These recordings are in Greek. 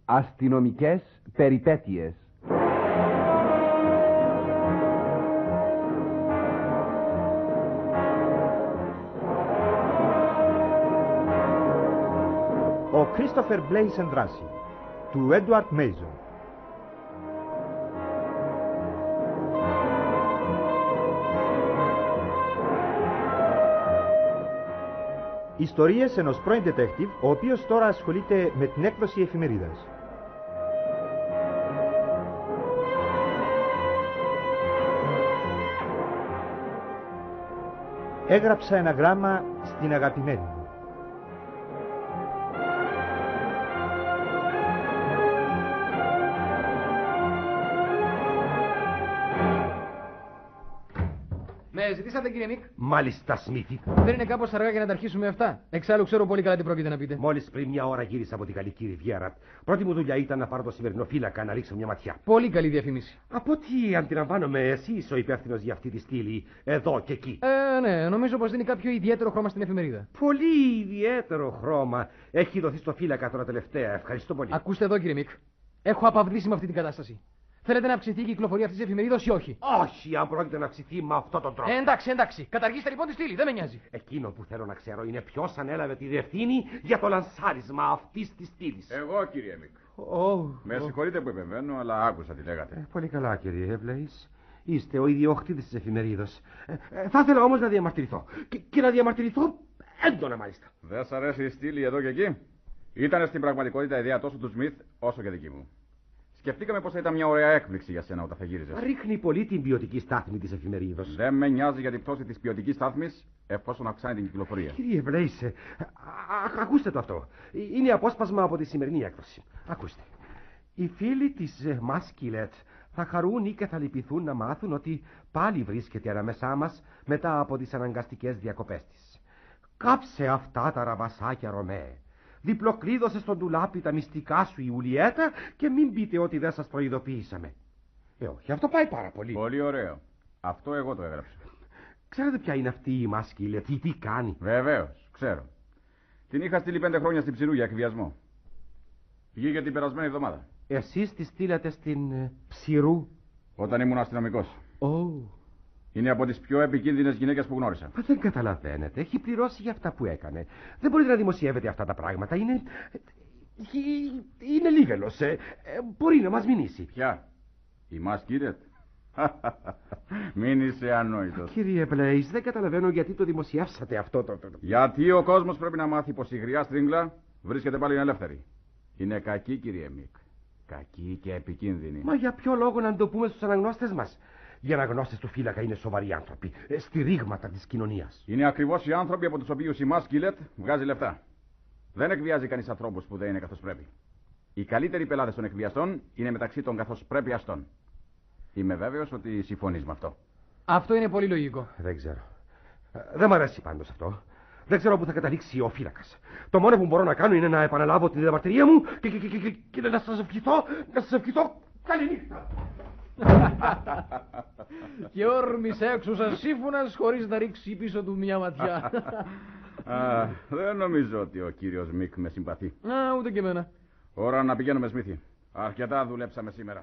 Αστυνομικές περιπέτειες. Ο Κρίστοφερ Μπλέις εν δράση, του Έντουαρτ Μέιζον. Ιστορίες ενός πρώην detective, ο οποίος τώρα ασχολείται με την έκδοση εφημερίδας. Έγραψα ένα γράμμα στην αγαπημένη μου. Με ζητήσατε, κύριε Μικ. Μάλιστα, Σμίθι. Δεν είναι κάπως αργά για να τα αρχίσουμε αυτά? Εξάλλου ξέρω πολύ καλά τι πρόκειται να πείτε. Μόλις πριν μια ώρα γύρισα από τη Γαλλική Ριβιέρα. Πρώτη μου δουλειά ήταν να πάρω το σημερινό φύλακα να ρίξω μια ματιά. Πολύ καλή διαφήμιση. Από ό,τι αντιλαμβάνομαι, εσύ είσαι ο υπεύθυνος για αυτή τη στήλη, εδώ και εκεί. Ναι, νομίζω πως δίνει κάποιο ιδιαίτερο χρώμα στην εφημερίδα. Πολύ ιδιαίτερο χρώμα. Έχει δοθεί στο φύλακα τώρα τελευταία. Ευχαριστώ πολύ. Ακούστε εδώ, κύριε Μικ. Έχω απαυλήσει με αυτή την κατάσταση. Θέλετε να αυξηθεί η κυκλοφορία αυτή τη εφημερίδα ή όχι? Όχι, αν πρόκειται να αυξηθεί με αυτόν τον τρόπο. Εντάξει. Καταργήστε λοιπόν τη στήλη, δεν με νοιάζει. Εκείνο που θέλω να ξέρω είναι ποιος ανέλαβε τη ευθύνη για το λανσάρισμα αυτής της στήλης. Εγώ, κύριε Μικ. Με συγχωρείτε που επεμβαίνω, αλλά άκουσα τι λέγατε. Πολύ καλά, κύριε Μπλέις. Είστε ο ιδιοκτήτης της εφημερίδας. Θα ήθελα όμως να διαμαρτυρηθώ. Και να διαμαρτυρηθώ έντονα, μάλιστα. Δεν σας αρέσει η στήλη εδώ και εκεί? Ήταν στην πραγματικότητα ιδέα τόσο του Σμιθ όσο και δική μου. Σκεφτήκαμε πως θα ήταν μια ωραία έκπληξη για σένα όταν θα γύριζες. Ρίχνει πολύ την ποιοτική στάθμη της εφημερίδας. Δεν με νοιάζει για την πτώση της ποιοτικής στάθμης, εφόσον αυξάνει την κυκλοφορία. Κύριε Μπλέις, ακούστε το αυτό. Είναι απόσπασμα από τη σημερινή έκδοση. Ακούστε. Οι φίλοι της Μάσκιλετ θα χαρούν και θα λυπηθούν να μάθουν ότι πάλι βρίσκεται ανάμεσά μας μετά από τις αναγκαστικές διακοπές της. Κάψε αυτά τα ραβασάκια, Ρωμαίε. Διπλοκλείδωσε στον ντουλάπι τα μυστικά σου, Ιουλιέτα, και μην πείτε ότι δεν σας προειδοποιήσαμε. Όχι, αυτό πάει πάρα πολύ. Πολύ ωραίο. Αυτό εγώ το έγραψα. Ξέρετε ποια είναι αυτή η Μάσκιλετ, τι κάνει? Βεβαίως, ξέρω. Την είχα στείλει 5 χρόνια στην Ψηρού για εκβιασμό. Βγήκε την περασμένη εβδομάδα. Εσείς τη στείλατε στην Ψηρού? Όταν ήμουν αστυνομικός. Είναι από τις πιο επικίνδυνες γυναίκες που γνώρισα. Μα δεν καταλαβαίνετε. Έχει πληρώσει για αυτά που έκανε. Δεν μπορείτε να δημοσιεύετε αυτά τα πράγματα. Είναι λίγελος. Μπορεί να μας μηνύσει. Ποια? Η Μάσκιλετ? Μην είσαι ανόητος. Κύριε Μπλέις, δεν καταλαβαίνω γιατί το δημοσιεύσατε αυτό το. Γιατί ο κόσμος πρέπει να μάθει πως η γριά στρίγγλα βρίσκεται πάλι ελεύθερη. Είναι κακή, κύριε Μικ. Κακή και επικίνδυνη. Μα για ποιο λόγο να το πούμε στους αναγνώστες μας? Οι αναγνώστες του φύλακα είναι σοβαροί άνθρωποι, στηρίγματα της κοινωνίας. Είναι ακριβώς οι άνθρωποι από τους οποίους η Μάσκιλετ βγάζει λεφτά. Δεν εκβιάζει κανείς ανθρώπους που δεν είναι καθώς πρέπει. Οι καλύτεροι πελάτες των εκβιαστών είναι μεταξύ των καθώς πρέπει αστών. Είμαι βέβαιος ότι συμφωνείς με αυτό. Αυτό είναι πολύ λογικό. Δεν ξέρω. Δεν μ' αρέσει πάντως αυτό. Δεν ξέρω πού θα καταλήξει ο φύλακας. Το μόνο που μπορώ να κάνω είναι να επαναλάβω την διαμαρτυρία μου και να σας ευχηθώ. Καληνύχτα. Και όρμησε έξω σαν σύμφωνας χωρίς να ρίξει πίσω του μια ματιά. Δεν νομίζω ότι ο κύριος Μικ με συμπαθεί. Ούτε και εμένα. Ώρα να πηγαίνουμε, Σμίθι. Αρκετά δουλέψαμε σήμερα.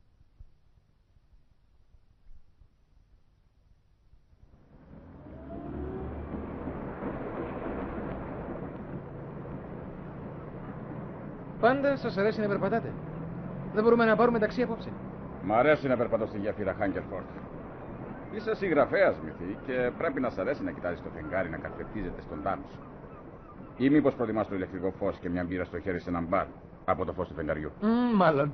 Πάντα σας αρέσει να περπατάτε? Δεν μπορούμε να πάρουμε ταξί απόψε? Μ' αρέσει να περπατώ στη γέφυρα Χάγκερφορτ. Είσαι συγγραφέας, Μυθί, και πρέπει να σ' αρέσει να κοιτάζεις το φεγγάρι να καρφετίζεται στον τάμο σου. Ή μήπως προτιμάς το ηλεκτρικό φως και μια μπύρα στο χέρι σε έναν μπαρ από το φως του φεγγαριού? Μάλλον.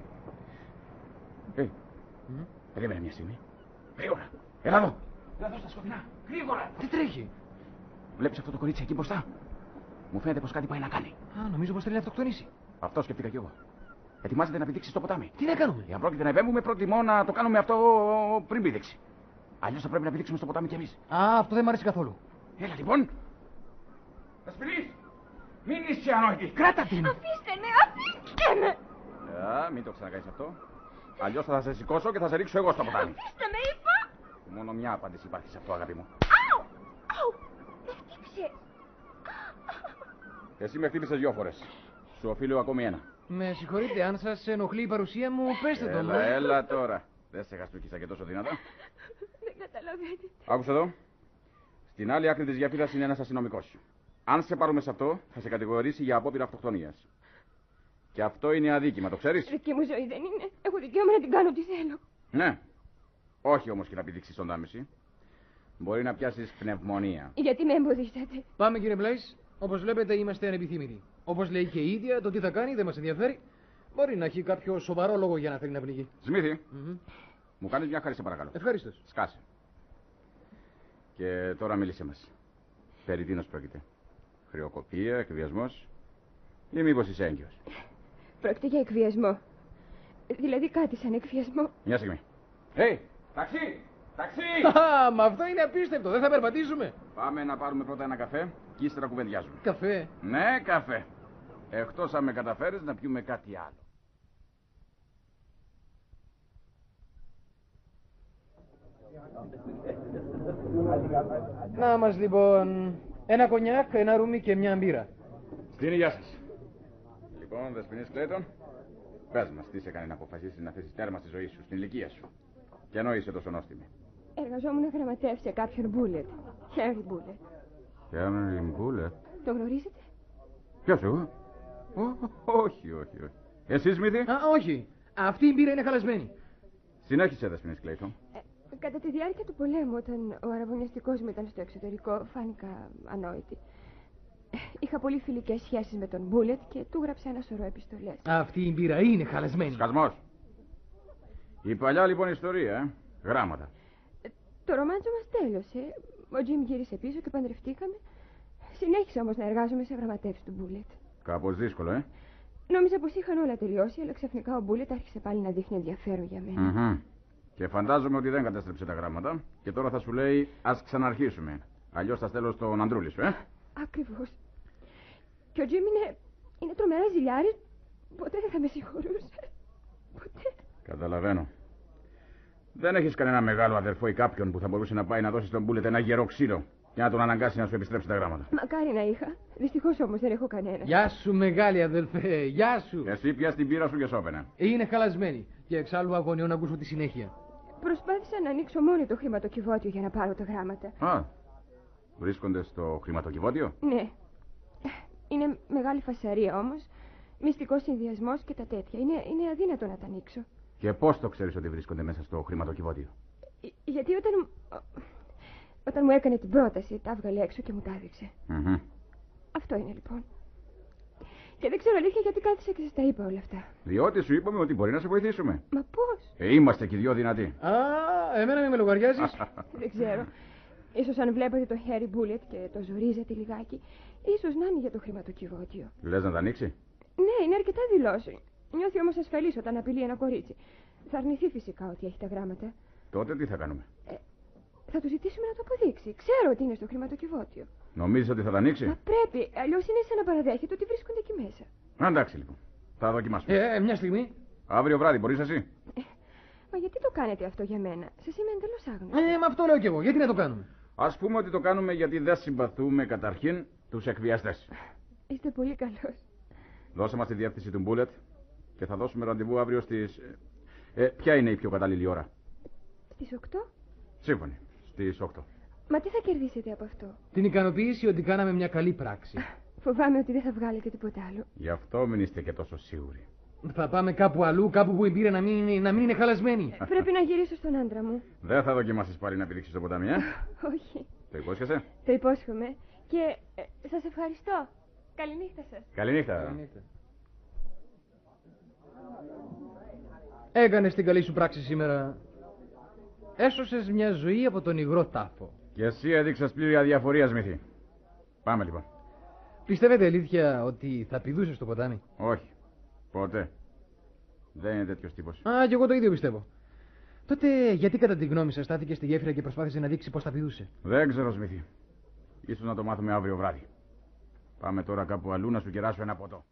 Περίμενε μια στιγμή. Γρήγορα. Έλα εδώ. Έλα εδώ στα σκοτεινά. Γρήγορα. Τι τρέχει? Βλέπεις αυτό το κορίτσι εκεί μπροστά? Μου φαίνεται πως κάτι πάει να κάνει. Νομίζω πως θέλει να αυτοκτονήσει. Αυτό σκέφτηκα κι εγώ. Ετοιμάζεται να πηδήξει στο ποτάμι. Τι να κάνουμε? Αν πρόκειται να επέμβουμε, προτιμώ να το κάνουμε αυτό πριν πηδήξει. Αλλιώς θα πρέπει να πηδήξουμε στο ποτάμι κι εμείς. Αυτό δεν μ' αρέσει καθόλου. Έλα λοιπόν. Ασπιλής! Μην είσαι ανόητη. Κράτα την. Αφήστε με. Μην το ξανακάνεις αυτό. Αλλιώς θα σε σηκώσω και θα σε ρίξω εγώ στο ποτάμι. Αφήστε με, είπα. Μόνο μια απάντηση υπάρχει σε αυτό, αγάπη μου. Αου! Με χτύπησε. Εσύ με χτύπησες 2 φορές. Σου οφείλω ακόμη ένα. Με συγχωρείτε, αν σας ενοχλεί η παρουσία μου, πέστε το μου. Έλα τώρα. Δεν σε χαστούκισα και τόσο δυνατά. Δεν καταλαβαίνετε. Άκουσα εδώ. Στην άλλη άκρη της γέφυρας είναι ένας αστυνομικός. Αν σε πάρουμε σε αυτό, θα σε κατηγορήσει για απόπειρα αυτοκτονίας. Και αυτό είναι αδίκημα, το ξέρεις? Δική μου ζωή δεν είναι. Έχω δικαίωμα να την κάνω ό,τι θέλω. Ναι. Όχι όμως και να πηδήξεις στον Τάμιση. Μπορεί να πιάσεις πνευμονία. Γιατί με εμποδίσατε. Πάμε, κύριε Μπλέις. Όπως βλέπετε, είμαστε ανεπιθύμητοι. Όπως λέει και η ίδια, το τι θα κάνει δεν μας ενδιαφέρει. Μπορεί να έχει κάποιο σοβαρό λόγο για να θέλει να πνιγεί. Σμίθι, μου κάνεις μια χάρη, σε παρακαλώ. Ευχαρίστως. Σκάσε. Και τώρα μίλησέ μας. Περί τίνος πρόκειται? Χρεοκοπία, εκβιασμός ή μήπως είσαι έγκυος? Πρόκειται για εκβιασμό. Δηλαδή κάτι σαν εκβιασμό. Μια στιγμή. Ταξί! Ταξί! Μα αυτό είναι απίστευτο. Δεν θα περπατήσουμε. Πάμε να πάρουμε πρώτα ένα καφέ και ύστερα κουβεντιάζουμε. Καφέ. Ναι, καφέ. Εκτός αν με καταφέρεις να πιούμε κάτι άλλο. Να μας λοιπόν. Ένα κονιάκ, ένα ρούμι και μια μπύρα. Στην υγεία σας. Λοιπόν, Δεσποινής Κλέιτον, πες μας τι σε κάνει να αποφασίσεις να θέσεις τέρμα στη ζωή σου, στην ηλικία σου. Και ενώ είσαι τόσο νόστιμη. Εργαζόμουν γραμματέα σε κάποιον Μπούλετ. Χέρι Μπούλετ. Χέρι Μπούλετ. Το γνωρίζετε? Ποιος εγώ? Όχι. Εσείς, Σμίθι? Όχι. Αυτή η μπύρα είναι χαλασμένη. Συνέχισε, Δεσποινής Κλέιτον. Κατά τη διάρκεια του πολέμου, όταν ο αραβωνιαστικός μου ήταν στο εξωτερικό, φάνηκα ανόητη. Είχα πολύ φιλικές σχέσεις με τον Μπούλετ και του γράψα ένα σωρό επιστολές. Αυτή η μπύρα είναι χαλασμένη. Σκασμός. Η παλιά λοιπόν ιστορία, γράμματα. Το ρομάντζο μας τέλειωσε. Ο Τζιμ γύρισε πίσω και παντρευτήκαμε. Συνέχισα όμως να εργάζομαι σε γραμματεύσεις του Μπούλετ. Κάπως δύσκολο, Νόμιζα πως είχαν όλα τελειώσει, αλλά ξαφνικά ο Μπούλετ άρχισε πάλι να δείχνει ενδιαφέρον για μένα. Και φαντάζομαι ότι δεν κατέστρεψε τα γράμματα και τώρα θα σου λέει ας ξαναρχίσουμε. Αλλιώς θα στέλνω στον Ανδρούλη σου, Ακριβώς. Και ο Τζιμ είναι τρομερά ζηλιάρης. Ποτέ δεν θα με συγχωρούσε. Ποτέ. Καταλαβαίνω. Δεν έχεις κανένα μεγάλο αδερφό ή κάποιον που θα μπορούσε να πάει να δώσει στον Μπούλετ ένα γερό ξύλο και να τον αναγκάσει να σου επιστρέψει τα γράμματα? Μακάρι να είχα. Δυστυχώς όμως δεν έχω κανένα. Γεια σου, μεγάλη αδελφέ. Γεια σου. Εσύ πια την πύρα σου και σώπαινα. Είναι χαλασμένη. Και εξάλλου αγωνιώ να ακούσω τη συνέχεια. Προσπάθησα να ανοίξω μόνη το χρηματοκιβώτιο για να πάρω τα γράμματα. Βρίσκονται στο χρηματοκιβώτιο? Ναι. Είναι μεγάλη φασαρία όμως. Μυστικός συνδυασμός και τα τέτοια. Είναι αδύνατο να τα ανοίξω. Και πώς το ξέρεις ότι βρίσκονται μέσα στο χρηματοκιβώτιο? Γιατί όταν μου έκανε την πρόταση, τα έβγαλε έξω και μου τα έδειξε. Αυτό είναι λοιπόν. Και δεν ξέρω αλήθεια γιατί κάθισα και σας τα είπα όλα αυτά. Διότι σου είπαμε ότι μπορεί να σε βοηθήσουμε. Μα πώς? Είμαστε και δυο δυνατοί. Εμένα με λογαριάζεις? Δεν ξέρω. Ίσως αν βλέπατε το Χέρι Μπούλετ και το ζορίζατε λιγάκι, ίσως να είναι για το χρηματοκιβώτιο. Λες να τα ανοίξει? Ναι, είναι αρκετά δηλώσει. Νιώθει όμως ασφαλής όταν απειλεί ένα κορίτσι. Θα αρνηθεί φυσικά ότι έχει τα γράμματα. Τότε τι θα κάνουμε? Θα του ζητήσουμε να το αποδείξει. Ξέρω ότι είναι στο χρηματοκιβώτιο. Νομίζεις ότι θα τα ανοίξει? Μα πρέπει, αλλιώς είναι σαν να παραδέχεται ότι βρίσκονται εκεί μέσα. Εντάξει λοιπόν. Θα δοκιμάσουμε. Μια στιγμή. Αύριο βράδυ μπορείς εσύ? Μα γιατί το κάνετε αυτό για μένα? Σας είμαι εντελώς άγνωστη. Μα αυτό λέω κι εγώ. Γιατί να το κάνουμε? Ας πούμε ότι το κάνουμε γιατί δεν συμπαθούμε καταρχήν τους εκβιαστές. Είστε πολύ καλός. Δώσε μας τη διεύθυνση του Μπούλετ και θα δώσουμε ραντεβού αύριο στις... ποια είναι η πιο κατάλληλη ώρα? Στις 8? Σύμφωνοι. Στις 8. Μα τι θα κερδίσετε από αυτό? Την ικανοποίηση ότι κάναμε μια καλή πράξη. Φοβάμαι ότι δεν θα βγάλετε τίποτα άλλο. Γι' αυτό μην είστε και τόσο σίγουροι. Θα πάμε κάπου αλλού, κάπου που η μπύρα να μην είναι χαλασμένη. Πρέπει να γυρίσω στον άντρα μου. Δεν θα δοκιμάσεις πάλι να πηδήξεις το ποτάμι, Όχι. Το υπόσχεσαι? Το υπόσχομαι. Και σας ευχαριστώ. Καληνύχτα σας. Καληνύχτα. Έκανες την καλή σου πράξη σήμερα. Έσωσες μια ζωή από τον υγρό τάφο. Και εσύ έδειξες πλήρη αδιαφορία, Σμίθι. Πάμε λοιπόν. Πιστεύετε αλήθεια ότι θα πηδούσες στο ποτάμι? Όχι. Ποτέ. Δεν είναι τέτοιος τύπος. Κι εγώ το ίδιο πιστεύω. Τότε γιατί κατά τη γνώμη σας στάθηκε στη γέφυρα και προσπάθησε να δείξει πώς θα πηδούσε? Δεν ξέρω, Σμίθι. Ίσως να το μάθουμε αύριο βράδυ. Πάμε τώρα κάπου αλλού να σου κεράσω ένα ποτό.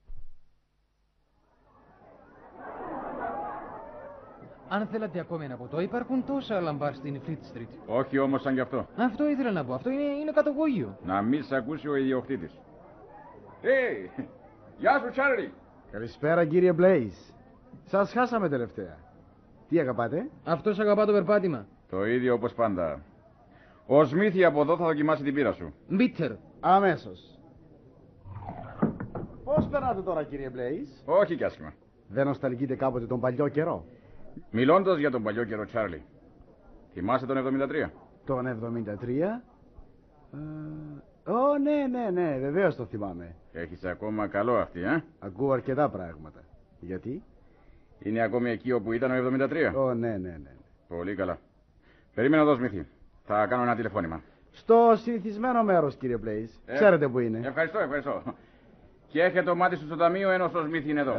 Αν θέλατε ακόμη ένα ποτό, υπάρχουν τόσα λαμπάρ στην Fleet Street. Όχι όμως σαν γι' αυτό. Αυτό ήθελα να πω. Αυτό είναι καταγωγείο. Να μην σ' ακούσει ο ιδιοκτήτης. Γεια σου, Τσάρλι. Καλησπέρα, κύριε Blaze. Σας χάσαμε τελευταία. Τι αγαπάτε? Αυτός αγαπά το περπάτημα. Το ίδιο όπως πάντα. Ο Σμίθι από εδώ θα δοκιμάσει την πύρα σου. Μπίτερ. Αμέσως. Πώς περνάτε τώρα, κύριε Blaze? Όχι κι άσχημα. Δεν νοσταλγείτε κάποτε τον παλιό καιρό? Μιλώντας για τον παλιό καιρό, Τσάρλι. Θυμάσαι τον 73? Τον 73? Ναι, βεβαίως το θυμάμαι. Έχεις ακόμα καλό αυτή, Ακούω αρκετά πράγματα. Γιατί? Είναι ακόμη εκεί όπου ήταν ο 73? Ναι. Πολύ καλά. Περίμενα εδώ, Σμίθι. Θα κάνω ένα τηλεφώνημα. Στο συνηθισμένο μέρος, κύριε Blaze. Ξέρετε που είναι. Ευχαριστώ. Και έχετε το μάτι σου στο ταμείο, ενώ ο Σμίθι είναι εδώ.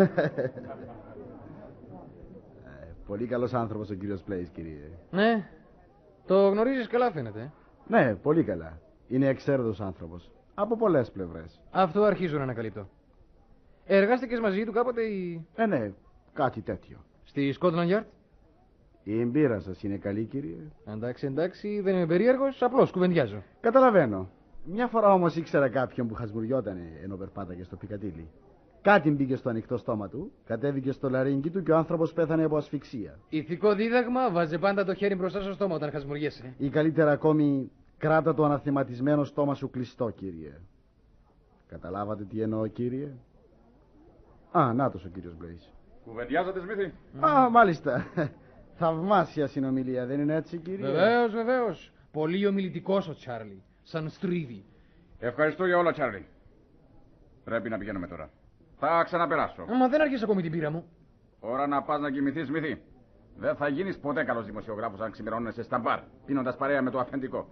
Πολύ καλός άνθρωπος ο κύριος Blaze, κύριε. Ναι. Το γνωρίζεις καλά, φαίνεται. Ναι, πολύ καλά. Είναι εξαίρετος άνθρωπος. Από πολλές πλευρές. Αυτό αρχίζω να ανακαλύπτω. Εργάστηκες μαζί του κάποτε ή... Ναι, κάτι τέτοιο. Στη Scotland Yard? Η εμπειρία σας είναι καλή, κύριε? Εντάξει, δεν είμαι περίεργος, απλώς κουβεντιάζω. Καταλαβαίνω. Μια φορά όμως ήξερα κάποιον που χασμουριότανε ενώ περπάταγε στο Πικαντήλι. Κάτι μπήκε στο ανοιχτό στόμα του, κατέβηκε στο λαρύγγι του και ο άνθρωπος πέθανε από ασφυξία. Ηθικό δίδαγμα, βάζε πάντα το χέρι μπροστά στο στόμα όταν χασμουριέσαι. Ή καλύτερα ακόμη, κράτα το αναθεματισμένο στόμα σου κλειστό, κύριε. Καταλάβατε τι εννοώ, κύριε? Νάτος ο κύριος Blaze. Κουβεντιάζατε, Σμίθι? Μάλιστα. Θαυμάσια συνομιλία, δεν είναι έτσι, κύριε? Βεβαίως. Πολύ ομιλητικός ο Τσάρλι. Σαν στρίβι. Ευχαριστώ για όλα, Τσάρλι. Πρέπει να πηγαίνουμε τώρα. Θα ξαναπεράσω. Μα δεν άρχισε ακόμη την πείρα μου. Ώρα να πας να κοιμηθείς, Σμίθι. Δεν θα γίνεις ποτέ καλός δημοσιογράφος αν ξημερώνεσαι στα μπαρ, πίνοντας παρέα με το αφεντικό.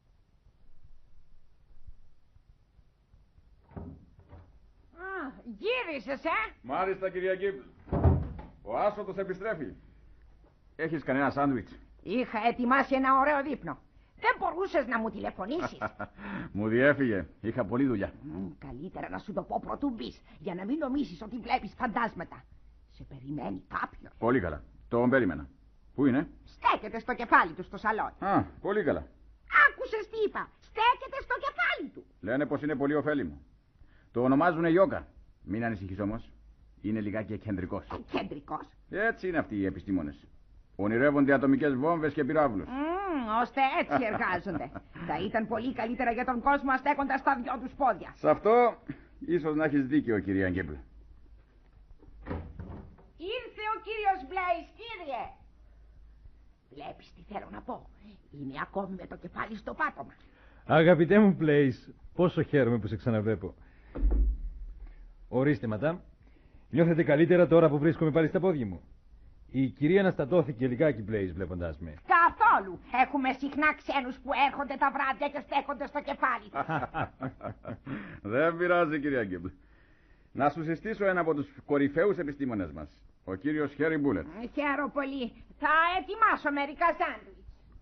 Γύρισες, Μάλιστα, κυρία Γκίμπλ. Ο άσωτος επιστρέφει. Έχεις κανένα σάντουιτς? Είχα ετοιμάσει ένα ωραίο δείπνο. Δεν μπορούσες να μου τηλεφωνήσεις? Μου διέφυγε. Είχα πολλή δουλειά. Καλύτερα να σου το πω πρωτού μπεις, για να μην νομίσεις ότι βλέπεις φαντάσματα. Σε περιμένει κάποιος. Πολύ καλά. Τον περίμενα. Πού είναι? Στέκεται στο κεφάλι του στο σαλόνι. Πολύ καλά. Άκουσες τι είπα? Στέκεται στο κεφάλι του. Λένε πως είναι πολύ ωφέλιμο. Το ονομάζουνε Ιόκα. Μην ανησυχείς όμως. Είναι λιγάκι εκκεντρικός. Εκκεντρικός? Έτσι είναι αυτοί οι επιστήμονες. Ονειρεύονται ατομικές βόμβες και πυράβλους. Ώστε έτσι εργάζονται. Θα ήταν πολύ καλύτερα για τον κόσμο αστέκοντας τα δυο τους πόδια. Σε αυτό ίσως να έχεις δίκιο, κυρία Γκίμπλ. Ήρθε ο κύριος Blaze, κύριε. Βλέπεις τι θέλω να πω? Είναι ακόμη με το κεφάλι στο πάτωμα. Αγαπητέ μου Blaze, πόσο χαίρομαι που σε ξαναβλέπω. Ορίστε, ματάμ. Νιώθετε καλύτερα τώρα που βρίσκομαι πάλι στα πόδια μου? Η κυρία αναστατώθηκε λιγάκι, Blaze, βλέποντάς με. Καθόλου. Έχουμε συχνά ξένους που έρχονται τα βράδια και στέκονται στο κεφάλι τους. Δεν πειράζει, κυρία Γκίμπλ. Να σου συστήσω ένα από τους κορυφαίους επιστήμονες μας. Ο κύριος Χέρι Μπούλετ. Χαίρομαι πολύ. Θα ετοιμάσω μερικά σάντουιτς.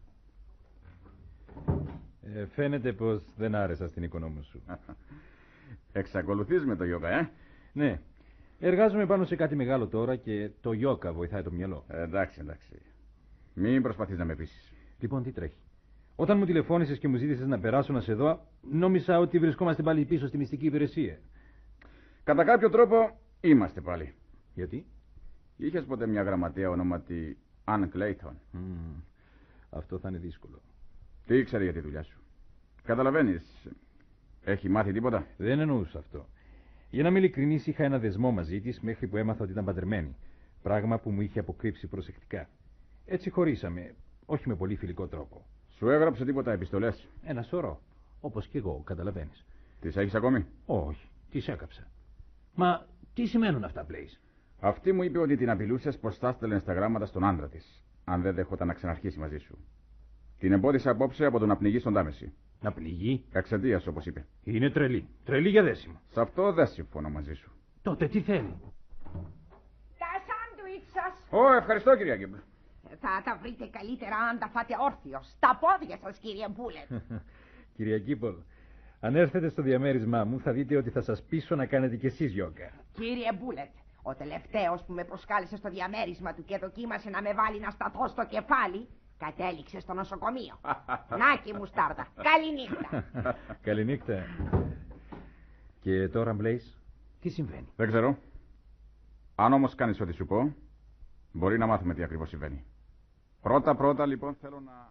Φαίνεται πως δεν άρεσα στην οικονόμου σου. Εξακολουθείς με το γιόγκα, Ναι. Εργάζομαι πάνω σε κάτι μεγάλο τώρα και το γιόκα βοηθάει το μυαλό. Εντάξει. Μην προσπαθείς να με πείσεις. Λοιπόν, τι τρέχει? Όταν μου τηλεφώνησες και μου ζήτησες να περάσω να σε δω, νόμισα ότι βρισκόμαστε πάλι πίσω στη μυστική υπηρεσία. Κατά κάποιο τρόπο είμαστε πάλι. Γιατί? Είχες ποτέ μια γραμματέα ονόματι Αν Κλέιτον? Αυτό θα είναι δύσκολο. Τι ήξερε για τη δουλειά σου? Καταλαβαίνεις, έχει μάθει τίποτα? Δεν εννοούσα αυτό. Για να είμαι ειλικρινής, είχα ένα δεσμό μαζί της μέχρι που έμαθα ότι ήταν παντρεμένη. Πράγμα που μου είχε αποκρύψει προσεκτικά. Έτσι χωρίσαμε, όχι με πολύ φιλικό τρόπο. Σου έγραψε τίποτα επιστολές? Ένα σωρό. Όπως και εγώ, καταλαβαίνεις. Τις έχεις ακόμη? Όχι, τις έκαψα. Μα τι σημαίνουν αυτά, Blaze? Αυτή μου είπε ότι την απειλούσες πως θα στέλνε στα γράμματα στον άντρα της, αν δεν δεχόταν να ξαναρχίσει μαζί σου. Την εμπόδισε απόψε από το να πνιγεί στον Τάμεση. Να πνιγεί? Εξαιτίας, όπως είπε. Είναι τρελή. Τρελή για δέσιμο. Σε αυτό δεν συμφωνώ μαζί σου. Τότε τι θέλει? Τα σάντουιτς σας. Ευχαριστώ, κυρία Γκίμπλ. Θα τα βρείτε καλύτερα αν τα φάτε όρθιος. Στα πόδια σας, κύριε Μπούλετ. Κυρία Γκίμπλ, αν έρθετε στο διαμέρισμά μου θα δείτε ότι θα σας πείσω να κάνετε κι εσείς γιόγκα. Κύριε Μπούλετ, ο τελευταίος που με προσκάλεσε στο διαμέρισμα του και δοκίμασε να με βάλει να σταθώ στο κεφάλι, κατέληξε στο νοσοκομείο. Νάκη μουστάρδα. Καληνύχτα. Καληνύχτα. Και τώρα, Blaze, τι συμβαίνει? Δεν ξέρω. Αν όμως κάνεις ό,τι σου πω, μπορεί να μάθουμε τι ακριβώς συμβαίνει. Πρώτα λοιπόν θέλω να...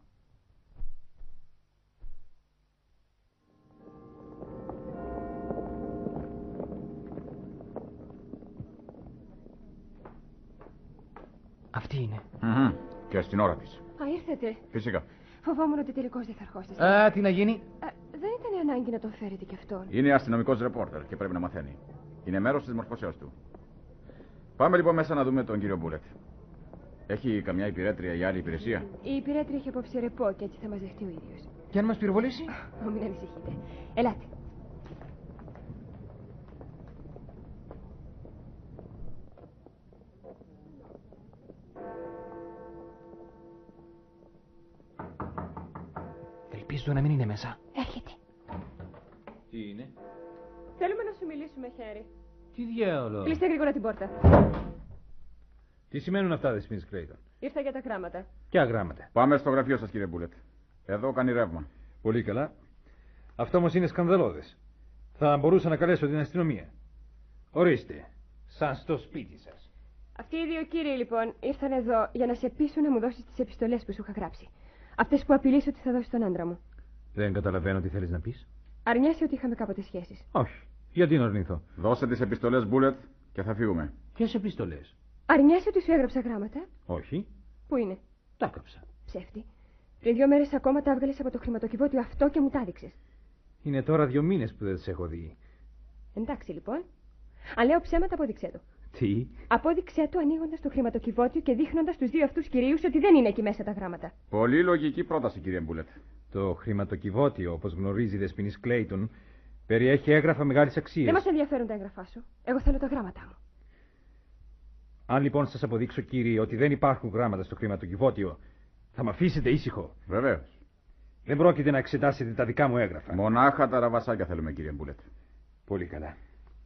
Αυτή είναι. Και στην ώρα της. Α, ήρθετε. Φυσικά. Φοβόμουν ότι τελικώς δεν θα ερχόσαστε. Α, τι να γίνει. Δεν ήταν ανάγκη να τον φέρετε κι αυτόν. Είναι αστυνομικός ρεπόρτερ και πρέπει να μαθαίνει. Είναι μέρος της μορφωσεώς του. Πάμε λοιπόν μέσα να δούμε τον κύριο Μπούλετ. Έχει καμιά υπηρέτρια ή άλλη υπηρεσία? Η υπηρέτρια έχει απόψε ρεπό και έτσι θα μας δεχτεί ο ίδιος. Και αν μας πυροβολήσει? Μην ανησυχείτε. Ελάτε. Ελπίζω να μην είναι μέσα. Έρχεται. Τι είναι? Θέλουμε να σου μιλήσουμε, Χέρι. Τι διάολο? Κλείστε γρήγορα την πόρτα. Τι σημαίνουν αυτά, Δεσποίνης Κλέιτον? Ήρθα για τα γράμματα. Ποια γράμματα? Πάμε στο γραφείο σας, κύριε Μπούλετ. Εδώ κάνει ρεύμα. Πολύ καλά. Αυτό όμως είναι σκανδαλώδες. Θα μπορούσα να καλέσω την αστυνομία. Ορίστε. Σαν στο σπίτι σας. Αυτοί οι δύο κύριοι, λοιπόν, ήρθαν εδώ για να σε πείσουν να μου δώσεις τις επιστολές που σου είχα γράψει. Αυτές που απειλείς ότι θα δώσεις στον άντρα μου. Δεν καταλαβαίνω τι θέλεις να πεις. Αρνιάσαι ότι είχαμε κάποτε σχέσεις. Όχι. Γιατί να αρνηθώ? Δώσε τις επιστολές, Μπούλετ, και θα φύγουμε. Ποιες επιστολές? Αρνιάσαι ότι σου έγραψα γράμματα. Όχι. Πού είναι? Τα έγραψα. Ψεύτη. Πριν 2 μέρες ακόμα τα έβγαλες από το χρηματοκιβώτιο αυτό και μου τα έδειξες. Είναι τώρα 2 μήνες που δεν τις έχω δει. Εντάξει, λοιπόν. Αν λέω ψέματα, απόδειξέ το. Τι? Απόδειξέ το ανοίγοντας το χρηματοκιβώτιο και δείχνοντας τους δύο αυτούς κυρίους ότι δεν είναι εκεί μέσα τα γράμματα. Πολύ λογική πρόταση, κύριε Μπούλετ. Το χρηματοκιβώτιο, όπως γνωρίζει η Δεσποίνης Κλέιτον, περιέχει έγγραφα μεγάλης αξίας. Δεν μας ενδιαφέρουν τα έγγραφά σου. Εγώ θέλω τα γράμματά μου. Αν λοιπόν σας αποδείξω, κύριε, ότι δεν υπάρχουν γράμματα στο χρηματοκιβώτιο, θα με αφήσετε ήσυχο? Βεβαίως. Δεν πρόκειται να εξετάσετε τα δικά μου έγγραφα. Μονάχα τα ραβασάκια θέλουμε, κύριε Μπούλετ. Πολύ καλά.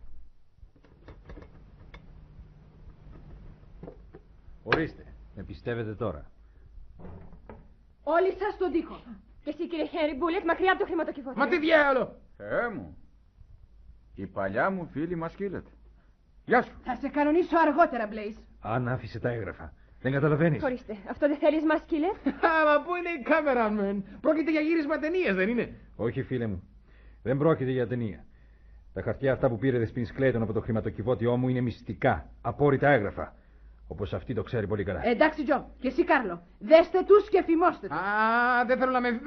Ορίστε, με πιστεύετε τώρα? Όλοι σας στον τοίχο. Και εσύ, κύριε Χέρι Μπούλετ, μακριά από το χρηματοκιβώτιο. Μα τι διάολο! Μου. Η παλιά μου φίλη μας κύλεται. Γεια σου. Θα σε κανονίσω αργότερα, Μπλέις. Αν άφησε τα έγγραφα. Δεν καταλαβαίνεις? Ορίστε, αυτό δεν θέλεις μας, Κίλερ? Μα πού είναι η κάμερα, μεν? Πρόκειται για γύρισμα ταινίας, δεν είναι? Όχι, φίλε μου. Δεν πρόκειται για ταινία. Τα χαρτιά αυτά που πήρε Δεσποίνης Κλέιτον από το χρηματοκιβώτιό μου είναι μυστικά. Απόρριτα έγγραφα. Όπως αυτή το ξέρει πολύ καλά. Εντάξει, Τζο. Και εσύ, Κάρλο. Δέστε τους και φημώστε τους. Α, δεν θέλω να με...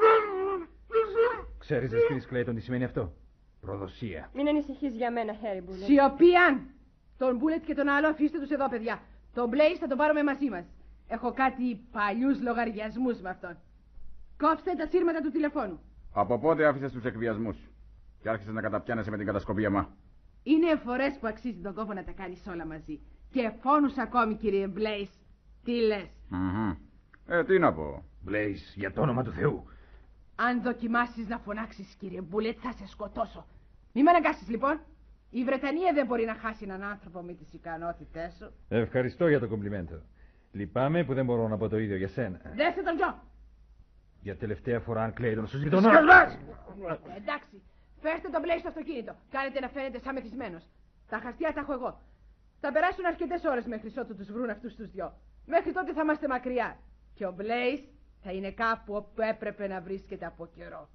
Ξέρεις, Δεσποίνης Κλέιτον, τι σημαίνει αυτό? Προδοσία. Μην ανησυχείς για μένα, Χέρι Μπούλετ. Σιωπή, αν. Τον Μπούλετ και τον άλλο αφήστε τους εδώ, παιδιά. Τον Μπλέις θα τον πάρουμε μαζί μας. Έχω κάτι παλιούς λογαριασμούς με αυτόν. Κόψτε τα σύρματα του τηλεφώνου. Από πότε άφησες τους εκβιασμούς και άρχισες να καταπιάνεσαι με την κατασκοπίαμα? Είναι φορές που αξίζει τον κόπο να τα κάνεις όλα μαζί. Και φόνους ακόμη, κύριε Μπλέις. Τι λες? Τι να πω. Μπλέις, για το όνομα του Θεού. Αν δοκιμάσεις να φωνάξεις, κύριε Μπούλετ, θα σε σκοτώσω. Μη με αναγκάσεις, λοιπόν. Η Βρετανία δεν μπορεί να χάσει έναν άνθρωπο με τις ικανότητές σου. Ευχαριστώ για το κομπλιμέντο. Λυπάμαι που δεν μπορώ να πω το ίδιο για σένα. Δέστε τον Τζο. Για τελευταία φορά, αν Κλέιτον, σου ζητώ Εντάξει, φέρτε τον Μπλέις στο αυτοκίνητο. Κάνετε να φαίνεται σαν μεθυσμένος. Τα χαρτιά τα έχω εγώ. Θα περάσουν αρκετές ώρες μέχρι ότου τους βρουν αυτούς τους δυο. Μέχρι τότε θα είμαστε μακριά. Και ο Μπλέις θα είναι κάπου όπου έπρεπε να βρίσκεται από καιρό.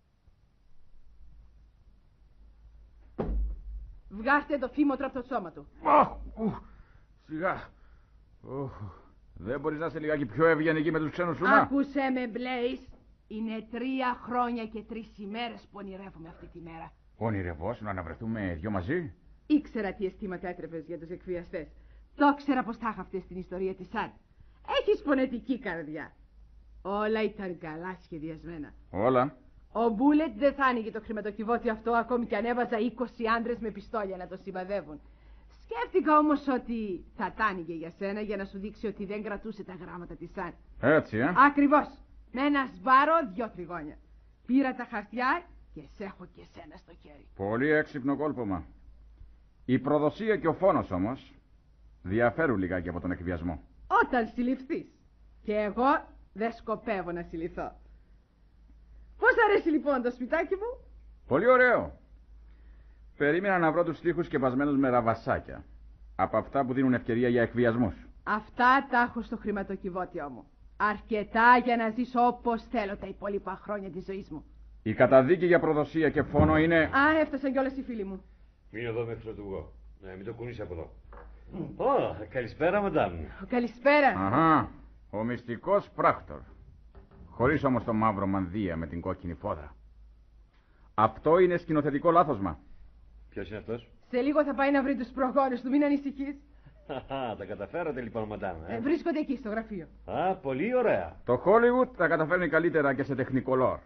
Βγάστε το φήμοτρο από το σώμα του. Σιγά. Δεν μπορείς να είσαι λιγάκι πιο ευγενική με τους ξένους σου, να? Άκουσε με, Μπλέις. Είναι 3 χρόνια και 3 ημέρες που ονειρεύομαι αυτή τη μέρα. Ονειρευόσουν να βρεθούμε δυο μαζί? Ήξερα τι αισθήματα έτρεπες για τους εκβιαστές. Το ήξερα πως θα είχα αυτή στην ιστορία της Σαν. Έχεις φωνετική καρδιά. Όλα ήταν καλά σχεδιασμένα. Όλα. Ο Μπούλετ δεν θα άνοιγε το χρηματοκιβώτιο αυτό ακόμη κι αν έβαζα 20 άντρες με πιστόλια να το συμβαδεύουν. Σκέφτηκα όμως ότι θα τ' άνοιγε για σένα για να σου δείξει ότι δεν κρατούσε τα γράμματα της Σαν. Έτσι, Ακριβώς. Με ένα σμπάρο 2 τριγώνια. Πήρα τα χαρτιά και σε έχω και σένα στο χέρι. Πολύ έξυπνο κόλπωμα. Η προδοσία και ο φόνος όμως διαφέρουν λιγάκι από τον εκβιασμό. Όταν συλληφθείς. Και εγώ δεν σκοπεύω να συλληφθώ. Πώς αρέσει λοιπόν το σπιτάκι μου? Πολύ ωραίο. Περίμενα να βρω τους τοίχους σκεπασμένους με ραβασάκια. Από αυτά που δίνουν ευκαιρία για εκβιασμούς. Αυτά τα έχω στο χρηματοκιβώτιο μου. Αρκετά για να ζήσω όπως θέλω τα υπόλοιπα χρόνια της ζωής μου. Η καταδίκη για προδοσία και φόνο είναι... Α, έφτασαν κιόλας οι φίλοι μου. Μείνω εδώ μέχρι να του βγω. Ναι, μην το κουνείς από εδώ. Ω, καλησπέρα, μαντάμ. Καλησπέρα. Αχα, ο μυστικός πράκτορ. Χωρίς όμως το μαύρο μανδύα με την κόκκινη φόδρα. Αυτό είναι σκηνοθετικό λάθος. Ποιος είναι αυτός? Σε λίγο θα πάει να βρει τους προγόνους του, μην ανησυχείς. Τα καταφέρατε λοιπόν, μαντάμ. Βρίσκονται εκεί στο γραφείο. Α, πολύ ωραία. Το Hollywood τα καταφέρνει καλύτερα και σε τεχνικολόρ.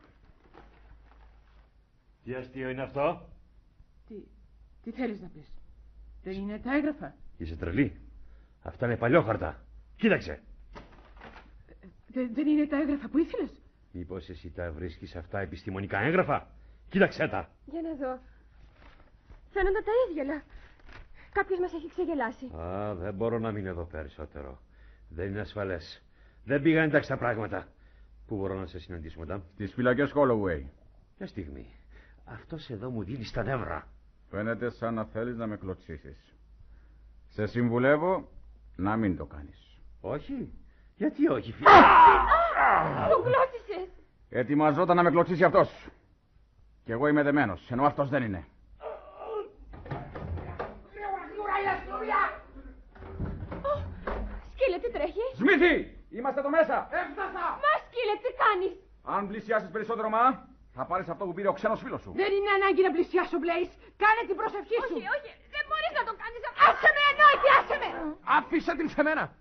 Τι αστείο είναι αυτό? Τι θέλεις να πεις? Δεν είναι τα έγγραφα? Είσαι τρελή. Αυτά είναι παλιόχαρτα. Κοίταξε. Δεν είναι τα έγγραφα που ήθελες? Μήπως εσύ τα βρίσκεις αυτά επιστημονικά έγγραφα? Κοίταξε τα. Για να δω. Φαίνονται τα ίδια, αλλά κάποιος μας έχει ξεγελάσει. Α, δεν μπορώ να μείνω εδώ περισσότερο. Δεν είναι ασφαλές. Δεν πήγαν εντάξει τα πράγματα. Πού μπορώ να σε συναντήσω, μαντάμ? Στις φυλακές Holloway. Μια στιγμή. Αυτός εδώ μου δίνει στα νεύρα. Φαίνεται σαν να θέλεις να με κλωτσίσεις. Σε συμβουλεύω να μην το κάνεις. Όχι. Γιατί όχι, φίλε? Τον κλώτσισες. Ετοιμαζόταν να με κλωτσίσει αυτός. Κι εγώ είμαι δεμένος, ενώ αυτός δεν είναι. Σκύλε, τι τρέχει? Σμίθι! Είμαστε εδώ μέσα! Έφτασα! Μα σκύλε, τι κάνεις? Αν πλησιάσεις περισσότερο, θα πάρεις αυτό που πήρε ο ξένος φίλος σου. Δεν είναι ανάγκη να πλησιάσω, Μπλέις. Κάνε την προσευχή σου. Όχι, δεν μπορείς να το κάνεις αυτό. Άσε με, εννοείται, άσε με. Άφησε την σε μένα!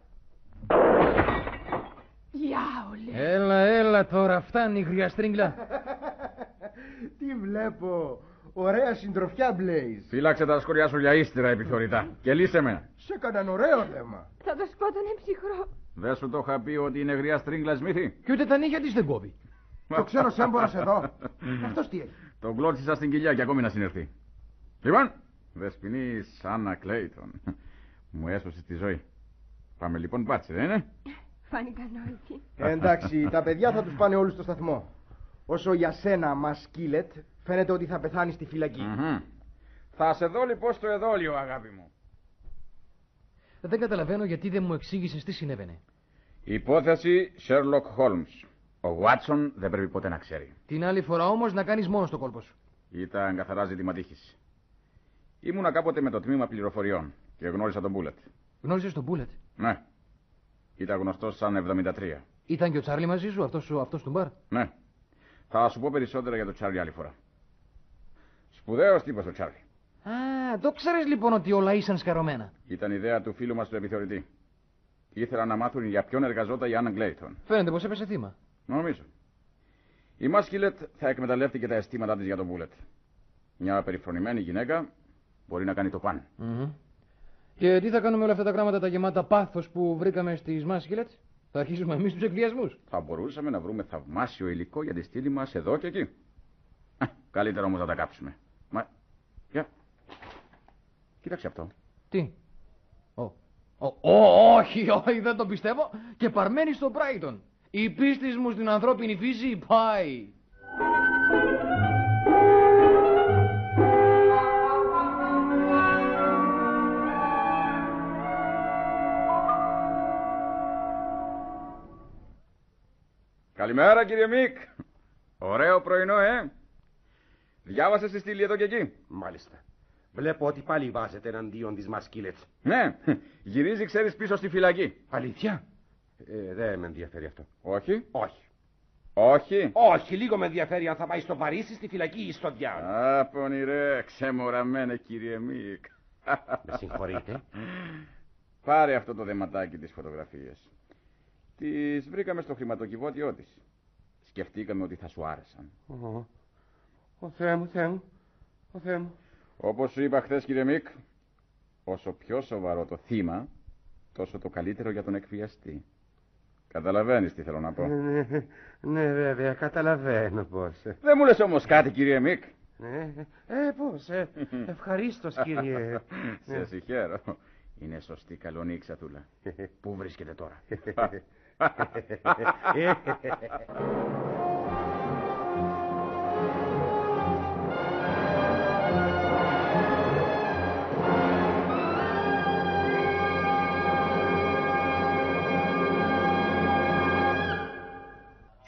Διάολε. Έλα τώρα, φτάνει γριαστρίγκλα. Τι βλέπω. Ωραία συντροφιά, Μπλέις. Φύλαξε τα σκοριά σου για ύστερα επιθεωρητά. Και λύσε με. Σε έκαναν ωραίο θέμα. Θα το σκότωνε ψυχρό. Δεν σου το είχα πει ότι είναι γριά στρίγκλα, Σμίθι? Και ούτε τα νύχια της δεν κόβει. Το ξένος έμπορας εδώ. Αυτός τι έχει? Τον κλώτσισα στην κοιλιά και ακόμη να συνερθεί. Λοιπόν, δεσποινής Άννα Κλέιτον. Μου έσωσε τη ζωή. Πάμε λοιπόν μπάτσι, δεν είναι? Φάνηκαν όλοι. Εντάξει, τα παιδιά θα τους πάνε όλους στο σταθμό. Όσο για σένα, Μασκίλετ, φαίνεται ότι θα πεθάνει στη φυλακή. Θα σε δω λοιπόν στο εδόλιο, αγάπη μου. Δεν καταλαβαίνω γιατί δεν μου εξήγησες τι συνέβαινε. Υπόθεση Sherlock Holmes. Ο Βάτσον δεν πρέπει ποτέ να ξέρει. Την άλλη φορά όμως να κάνεις μόνο το κόλπο σου. Ήταν καθαρά ζήτημα τύχης. Ήμουνα κάποτε με το τμήμα πληροφοριών και γνώρισα τον Μπούλετ. Γνώριζες τον Μπούλετ? Ναι. Ήταν γνωστός σαν 73. Ήταν και ο Τσάρλι μαζί σου, αυτός του μπαρ? Ναι. Θα σου πω περισσότερα για τον Τσάρλι άλλη φορά. Σπουδαίος τύπος ο Τσάρλι. Α, το ξέρεις λοιπόν ότι όλα ήσαν σκαρωμένα. Ήταν ιδέα του φίλου μας του επιθεωρητή. Ήθελαν να μάθουν για ποιον εργαζόταν η Άννα Κλέιτον. Φαίνεται πως έπεσε θύμα. Νομίζω. Η Μάσκιλετ θα εκμεταλλεύτηκε τα αισθήματά της για τον Μπούλετ. Μια περιφρονημένη γυναίκα μπορεί να κάνει το παν. Και τι θα κάνουμε όλα αυτά τα γράμματα τα γεμάτα πάθος που βρήκαμε στις Μάσκιλετ? Θα αρχίσουμε εμείς τους εκβιασμούς? Θα μπορούσαμε να βρούμε θαυμάσιο υλικό για τη στήλη μας εδώ και εκεί. Καλύτερα όμως να τα κάψουμε. Μα... Για... Κοίταξε αυτό. Τι? Όχι, δεν το πιστεύω. Και παρμένει στο Brighton. Η πίστη μου στην ανθρώπινη φύση πάει. Καλημέρα κύριε Μικ. Ωραίο πρωινό, Διάβασες τη στήλη εδώ και εκεί? Μάλιστα. Βλέπω ότι πάλι βάζετε εναντίον της Μασκίλετ. Ναι, γυρίζει ξέρεις πίσω στη φυλακή. Αλήθεια? Δεν με ενδιαφέρει αυτό. Όχι. Όχι. Όχι. Όχι, λίγο με ενδιαφέρει αν θα πάει στο Παρίσι, στη φυλακή ή στο διάολο. Α, πονηρέ, ξεμοραμένε κύριε Μικ. Με συγχωρείτε. Πάρε αυτό το δεματάκι της φωτογραφίες. Τις βρήκαμε στο χρηματοκιβώτιό της. Σκεφτήκαμε ότι θα σου άρεσαν. Ο Θεέ μου. Όπως σου είπα χθες κύριε Μικ, όσο πιο σοβαρό το θύμα, τόσο το καλύτερο για τον εκβιαστή. Καταλαβαίνεις τι θέλω να πω? Ναι, βέβαια, καταλαβαίνω πώς. Δεν μου λες όμως κάτι κύριε Μικ? Πώς, ευχαρίστως κύριε. Σε συγχαίρω. Είναι σωστή καλονή ξαθούλα. Πού βρίσκεται τώρα?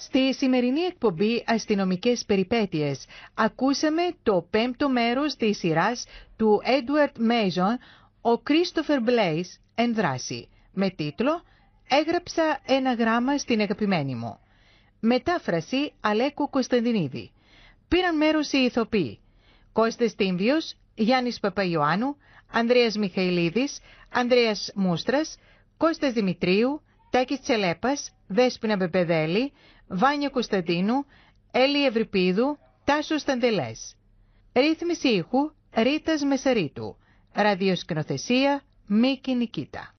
Στη σημερινή εκπομπή «Αστυνομικές περιπέτειες» ακούσαμε το 5ο μέρος της σειράς του Edward Mason, ο Christopher Blaze εν δράση, με τίτλο «Έγραψα ένα γράμμα στην αγαπημένη μου». Μετάφραση Αλέκου Κωνσταντινίδη. Πήραν μέρος οι ηθοποιοί Κώστας Τίμβιος, Γιάννης Παπαϊωάννου, Ανδρέας Μιχαηλίδης, Ανδρέας Μούστρας, Κώστας Δημητρίου, Τάκης Τσελέπας, Δέσποινα Πεπεδέλη, Βάνια Κωνσταντίνου, Έλλη Ευρυπίδου, Τάσος Σταντελές. Ρύθμιση ήχου Ρίτας Μεσαρίτου. Ραδιοσκηνοθεσία Μίκη Νικήτα.